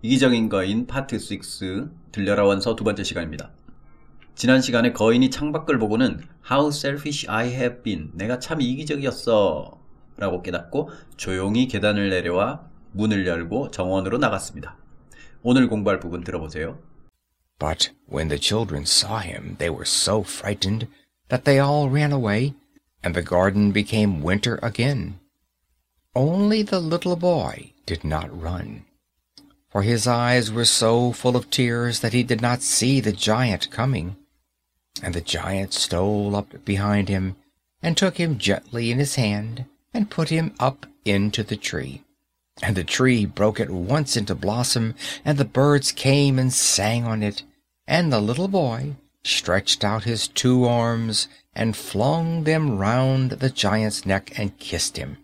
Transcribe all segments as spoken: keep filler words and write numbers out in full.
이기적인 거인 파트 육 들려라 원서 두 번째 시간입니다. 지난 시간에 거인이 창밖을 보고는 How selfish I have been. 내가 참 이기적이었어 라고 깨닫고 조용히 계단을 내려와 문을 열고 정원으로 나갔습니다. 오늘 공부할 부분 들어보세요. But when the children saw him, they were so frightened that they all ran away, and the garden became winter again. Only the little boy did not run, for his eyes were so full of tears that he did not see the giant coming. And the giant stole up behind him, and took him gently in his hand, and put him up into the tree. And the tree broke at once into blossom, and the birds came and sang on it, and the little boy stretched out his two arms, and flung them round the giant's neck and kissed him.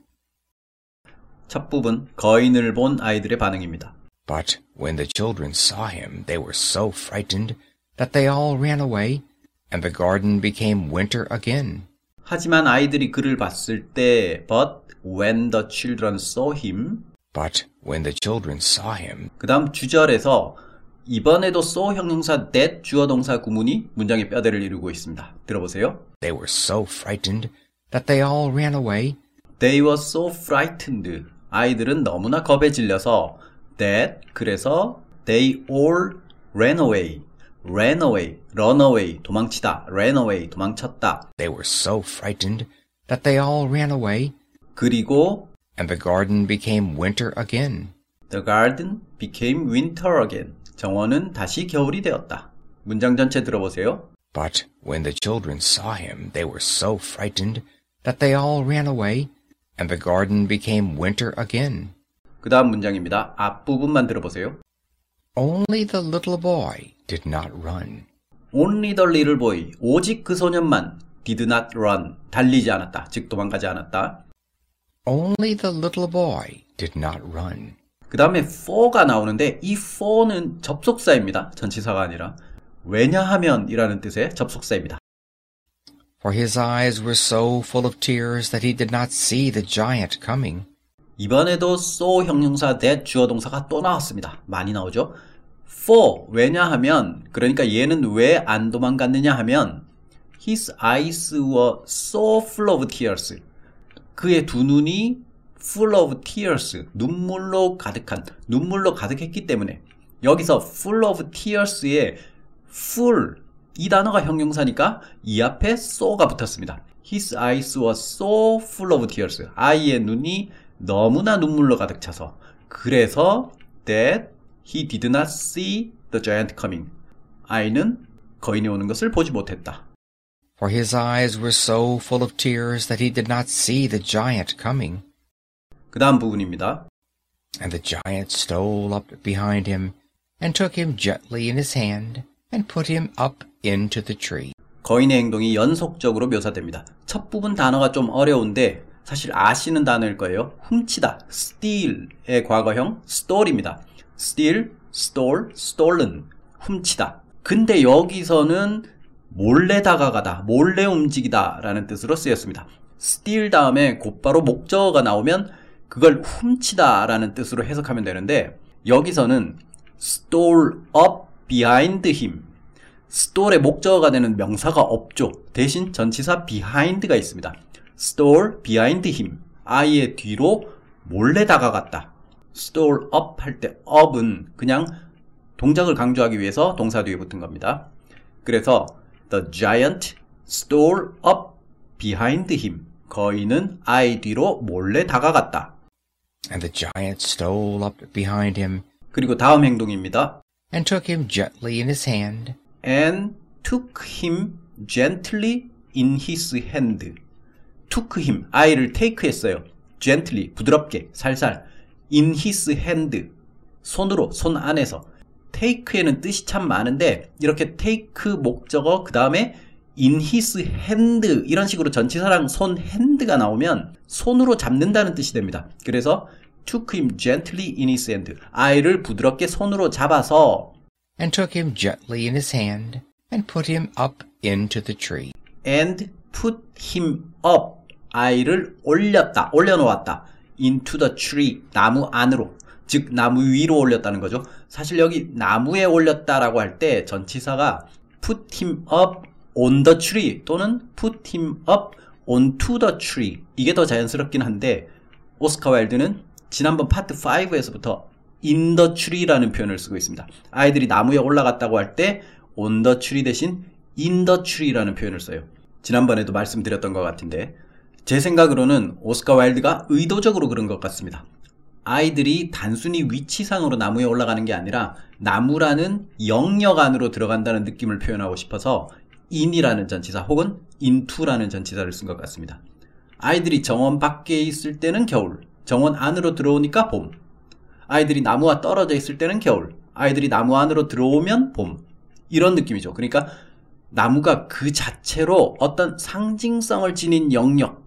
첫 부분, 거인을 본 아이들의 반응입니다. But when the children saw him, they were so frightened that they all ran away, and the garden became winter again. 하지만 아이들이 그를 봤을 때, but when the children saw him, But when the children saw him, 그 다음 주절에서 이번에도 saw 형용사 that 주어 동사 구문이 문장의 뼈대를 이루고 있습니다. 들어보세요. they were so frightened that they all ran away. They were so frightened. 아이들은 너무나 겁에 질려서 that, 그래서 they all ran away. ran away, run away, 도망치다, ran away, 도망쳤다. They were so frightened that they all ran away, 그리고 and the garden became winter again. The garden became winter again. 정원은 다시 겨울이 되었다. 문장 전체 들어보세요. But when the children saw him, they were so frightened that they all ran away, and the garden became winter again. 그 다음 문장입니다. 앞부분만 들어보세요. Only the little boy did not run. Only the little boy. 오직 그 소년만 did not run. 달리지 않았다. 즉 도망가지 않았다. Only the little boy did not run. 그 다음에 for가 나오는데 이 for는 접속사입니다. 전치사가 아니라. 왜냐하면 이라는 뜻의 접속사입니다. For his eyes were so full of tears that he did not see the giant coming. 이번에도 so 형용사 that 주어 동사가 또 나왔습니다. 많이 나오죠. for 왜냐하면 그러니까 얘는 왜 안 도망갔느냐 하면 his eyes were so full of tears. 그의 두 눈이 full of tears, 눈물로 가득한, 눈물로 가득했기 때문에 여기서 full of tears에 full, 이 단어가 형용사니까 이 앞에 so가 붙었습니다. His eyes were so full of tears. 아이의 눈이 너무나 눈물로 가득 차서 그래서 that he did not see the giant coming. 아이는 거인이 오는 것을 보지 못했다. For his eyes were so full of tears that he did not see the giant coming. 그 다음 부분입니다. And the giant stole up behind him, and took him gently in his hand, and put him up into the tree. 거인의 행동이 연속적으로 묘사됩니다. 첫 부분 단어가 좀 어려운데 사실 아시는 단어일 거예요. 훔치다, steal의 과거형 stole입니다. steal, stole, stolen, 훔치다. 근데 여기서는 몰래 다가가다, 몰래 움직이다 라는 뜻으로 쓰였습니다. steal 다음에 곧바로 목적어가 나오면 그걸 훔치다 라는 뜻으로 해석하면 되는데 여기서는 stole up behind him. stole의 목적어가 되는 명사가 없죠. 대신 전치사 behind가 있습니다. stole behind him. 아이의 뒤로 몰래 다가갔다. stole up 할 때 up은 그냥 동작을 강조하기 위해서 동사 뒤에 붙은 겁니다. 그래서 the giant stole up behind him. 거인은 아이 뒤로 몰래 다가갔다. And the giant stole up behind him, 그리고 다음 행동입니다. and took him gently in his hand, and took him gently in his hand. took him, 아이를 take 했어요. gently, 부드럽게, 살살. in his hand, 손으로, 손 안에서. take에는 뜻이 참 많은데 이렇게 take 목적어 그 다음에 in his hand 이런 식으로 전치사랑 손 hand가 나오면 손으로 잡는다는 뜻이 됩니다. 그래서 took him gently in his hand. 아이를 부드럽게 손으로 잡아서 and took him gently in his hand, and put him up into the tree. and put him up. 아이를 올렸다, 올려놓았다. into the tree, 나무 안으로. 즉 나무 위로 올렸다는 거죠. 사실 여기 나무에 올렸다라고 할 때 전치사가 put him up on the tree 또는 put him up onto the tree 이게 더 자연스럽긴 한데 오스카 와일드는 지난번 파트 오에서부터 in the tree라는 표현을 쓰고 있습니다. 아이들이 나무에 올라갔다고 할 때 on the tree 대신 in the tree라는 표현을 써요. 지난번에도 말씀드렸던 것 같은데 제 생각으로는 오스카 와일드가 의도적으로 그런 것 같습니다. 아이들이 단순히 위치상으로 나무에 올라가는 게 아니라 나무라는 영역 안으로 들어간다는 느낌을 표현하고 싶어서 in이라는 전치사 혹은 into라는 전치사를 쓴 것 같습니다. 아이들이 정원 밖에 있을 때는 겨울, 정원 안으로 들어오니까 봄. 아이들이 나무와 떨어져 있을 때는 겨울, 아이들이 나무 안으로 들어오면 봄. 이런 느낌이죠. 그러니까 나무가 그 자체로 어떤 상징성을 지닌 영역,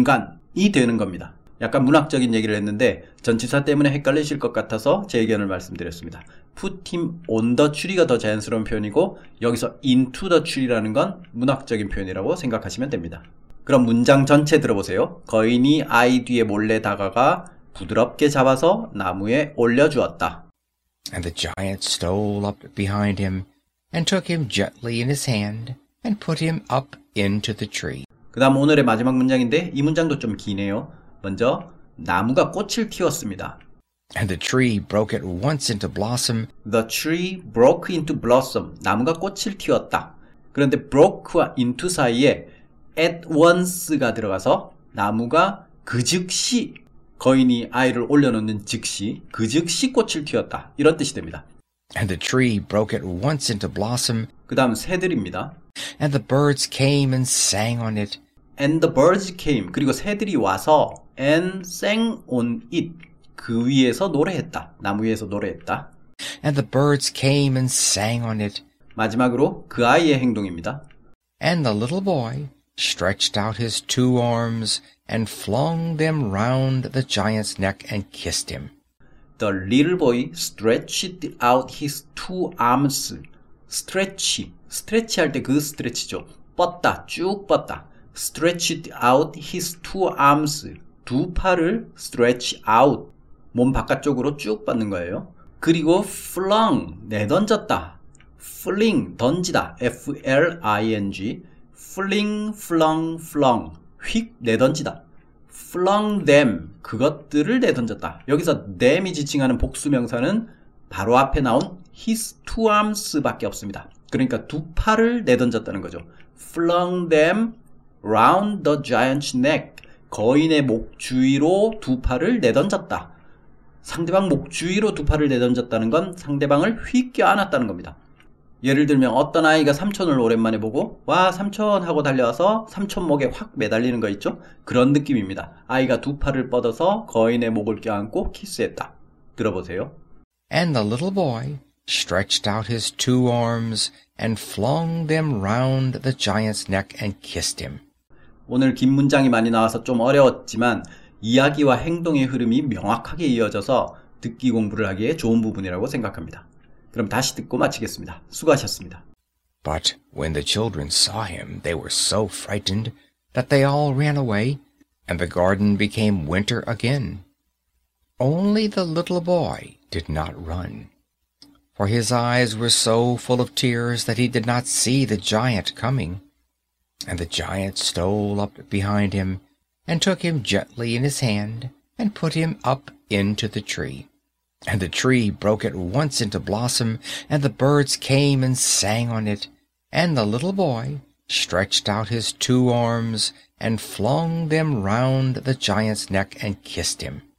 공간이 되는 겁니다. 약간 문학적인 얘기를 했는데 전치사 때문에 헷갈리실 것 같아서 제 의견을 말씀드렸습니다. put him on the tree가 더 자연스러운 표현이고 여기서 into the tree라는 건 문학적인 표현이라고 생각하시면 됩니다. 그럼 문장 전체 들어보세요. 거인이 아이 뒤에 몰래 다가가 부드럽게 잡아서 나무에 올려주었다. And the giant stole up behind him and took him gently in his hand and put him up into the tree. 그 다음 오늘의 마지막 문장인데 이 문장도 좀 기네요. 먼저 나무가 꽃을 틔웠습니다. And the tree broke at once into blossom. The tree broke into blossom. 나무가 꽃을 틔웠다. 그런데 broke와 into 사이에 at once가 들어가서 나무가 그 즉시 거인이 아이를 올려놓는 즉시 그 즉시 꽃을 틔웠다. 이런 뜻이 됩니다. And the tree broke at once into blossom. 그 다음 새들입니다. And the birds came and sang on it. And the birds came. 그리고 새들이 와서 and sang on it. 그 위에서 노래했다. 나무 위에서 노래했다. And the birds came and sang on it. 마지막으로 그 아이의 행동입니다. And the little boy stretched out his two arms and flung them round the giant's neck and kissed him. The little boy stretched out his two arms. stretch, stretch 할 때 그 스트레치죠. 뻗다, 쭉 뻗다. stretched out his two arms. 두 팔을 stretch out. 몸 바깥쪽으로 쭉 뻗는 거예요. 그리고 flung, 내던졌다. fling, 던지다. 에프 엘 아이 엔 지. fling, flung, flung. 휙 내던지다. flung them, 그것들을 내던졌다. 여기서 them이 지칭하는 복수명사는 바로 앞에 나온 his two arms 밖에 없습니다. 그러니까 두 팔을 내던졌다는 거죠. flung them round the giant's neck. 거인의 목 주위로 두 팔을 내던졌다. 상대방 목 주위로 두 팔을 내던졌다는 건 상대방을 휙 껴안았다는 겁니다. 예를 들면 어떤 아이가 삼촌을 오랜만에 보고 와 삼촌 하고 달려와서 삼촌 목에 확 매달리는 거 있죠? 그런 느낌입니다. 아이가 두 팔을 뻗어서 거인의 목을 껴안고 키스했다. 들어보세요. And the little boy stretched out his two arms and flung them round the giant's neck and kissed him. 오늘 긴 문장이 많이 나와서 좀 어려웠지만 이야기와 행동의 흐름이 명확하게 이어져서 듣기 공부를 하기에 좋은 부분이라고 생각합니다. 그럼 다시 듣고 마치겠습니다. 수고하셨습니다. But when the children saw him, they were so frightened that they all ran away, and the garden became winter again. Only the little boy did not run, for his eyes were so full of tears that he did not see the giant coming. And the giant stole up behind him, and took him gently in his hand, and put him up into the tree. And the tree broke at once into blossom, and the birds came and sang on it. And the little boy stretched out his two arms, and flung them round the giant's neck and kissed him.